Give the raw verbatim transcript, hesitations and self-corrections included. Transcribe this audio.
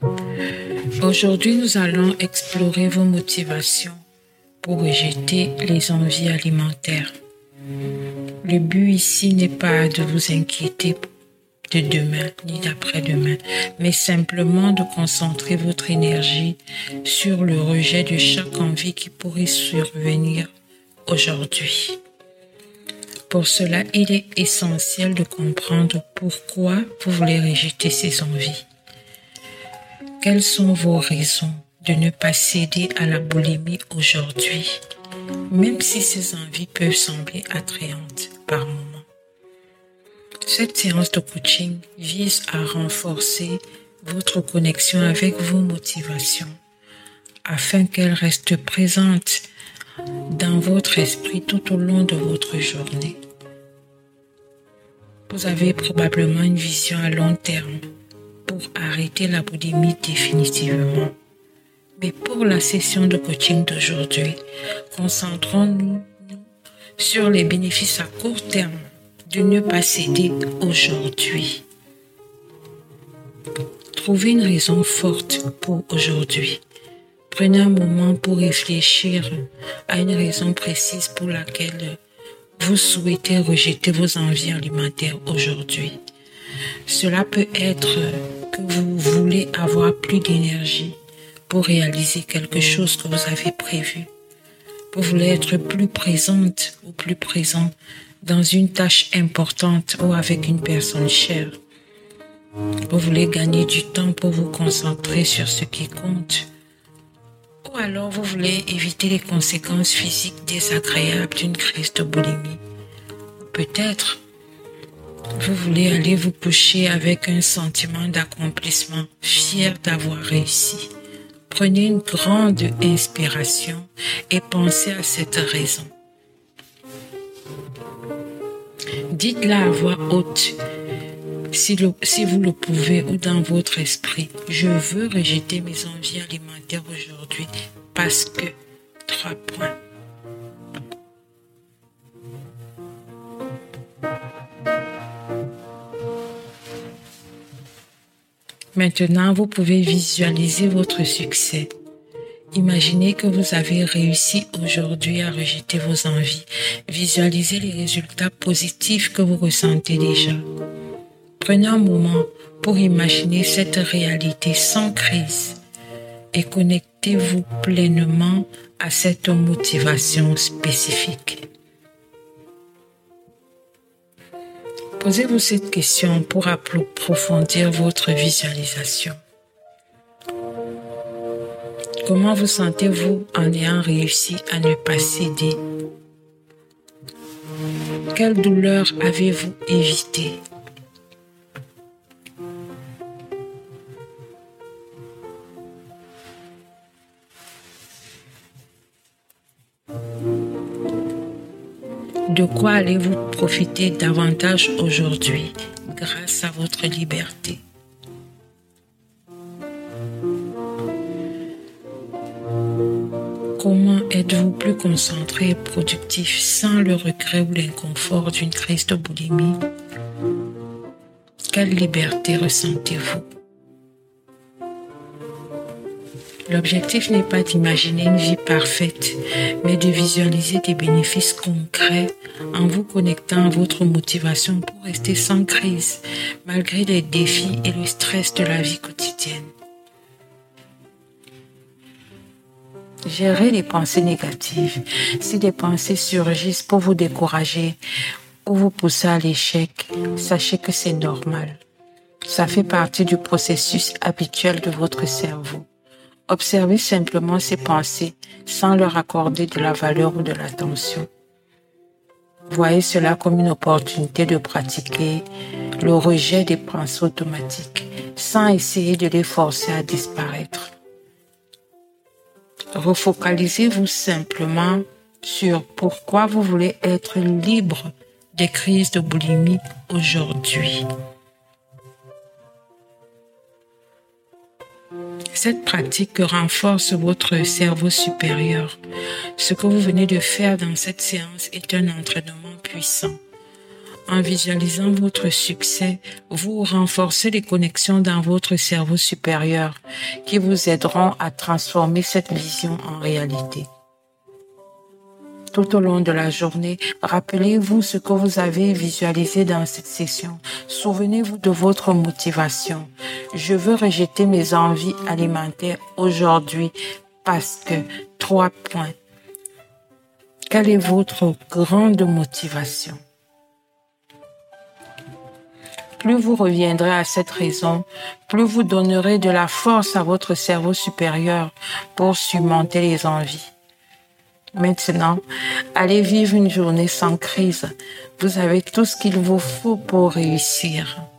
Aujourd'hui, nous allons explorer vos motivations pour rejeter les envies alimentaires. Le but ici n'est pas de vous inquiéter de demain ni d'après-demain, mais simplement de concentrer votre énergie sur le rejet de chaque envie qui pourrait survenir aujourd'hui. Pour cela, il est essentiel de comprendre pourquoi vous voulez rejeter ces envies. Quelles sont vos raisons de ne pas céder à la boulimie aujourd'hui, même si ces envies peuvent sembler attrayantes par moments? Cette séance de coaching vise à renforcer votre connexion avec vos motivations afin qu'elles restent présentes dans votre esprit tout au long de votre journée. Vous avez probablement une vision à long terme pour arrêter la boulimie définitivement. Mais pour la session de coaching d'aujourd'hui, concentrons-nous sur les bénéfices à court terme de ne pas céder aujourd'hui. Trouvez une raison forte pour aujourd'hui. Prenez un moment pour réfléchir à une raison précise pour laquelle vous souhaitez rejeter vos envies alimentaires aujourd'hui. Cela peut être que vous voulez avoir plus d'énergie pour réaliser quelque chose que vous avez prévu. Vous voulez être plus présente ou plus présent dans une tâche importante ou avec une personne chère. Vous voulez gagner du temps pour vous concentrer sur ce qui compte. Ou alors vous voulez éviter les conséquences physiques désagréables d'une crise de boulimie. Ou peut-être vous voulez aller vous coucher avec un sentiment d'accomplissement, fier d'avoir réussi. Prenez une grande inspiration et pensez à cette raison. Dites-la à voix haute, si, le, si vous le pouvez, ou dans votre esprit. Je veux rejeter mes envies alimentaires aujourd'hui parce que... Trois points. Maintenant, vous pouvez visualiser votre succès. Imaginez que vous avez réussi aujourd'hui à rejeter vos envies. Visualisez les résultats positifs que vous ressentez déjà. Prenez un moment pour imaginer cette réalité sans crise et connectez-vous pleinement à cette motivation spécifique. Posez-vous cette question pour approfondir votre visualisation. Comment vous sentez-vous en ayant réussi à ne pas céder? Quelle douleur avez-vous évité? De quoi allez-vous profiter davantage aujourd'hui grâce à votre liberté? Comment êtes-vous plus concentré et productif sans le regret ou l'inconfort d'une crise de boulimie? Quelle liberté ressentez-vous? L'objectif n'est pas d'imaginer une vie parfaite, mais de visualiser des bénéfices concrets en vous connectant à votre motivation pour rester sans crise, malgré les défis et le stress de la vie quotidienne. Gérez les pensées négatives. Si des pensées surgissent pour vous décourager ou vous pousser à l'échec, sachez que c'est normal. Ça fait partie du processus habituel de votre cerveau. Observez simplement ces pensées sans leur accorder de la valeur ou de l'attention. Voyez cela comme une opportunité de pratiquer le rejet des pensées automatiques sans essayer de les forcer à disparaître. Refocalisez-vous simplement sur pourquoi vous voulez être libre des crises de boulimie aujourd'hui. Cette pratique renforce votre cerveau supérieur. Ce que vous venez de faire dans cette séance est un entraînement puissant. En visualisant votre succès, vous renforcez les connexions dans votre cerveau supérieur qui vous aideront à transformer cette vision en réalité. Tout au long de la journée, rappelez-vous ce que vous avez visualisé dans cette session. Souvenez-vous de votre motivation. Je veux rejeter mes envies alimentaires aujourd'hui parce que, trois points. Quelle est votre grande motivation? Plus vous reviendrez à cette raison, plus vous donnerez de la force à votre cerveau supérieur pour surmonter les envies. Maintenant, allez vivre une journée sans crise. Vous avez tout ce qu'il vous faut pour réussir.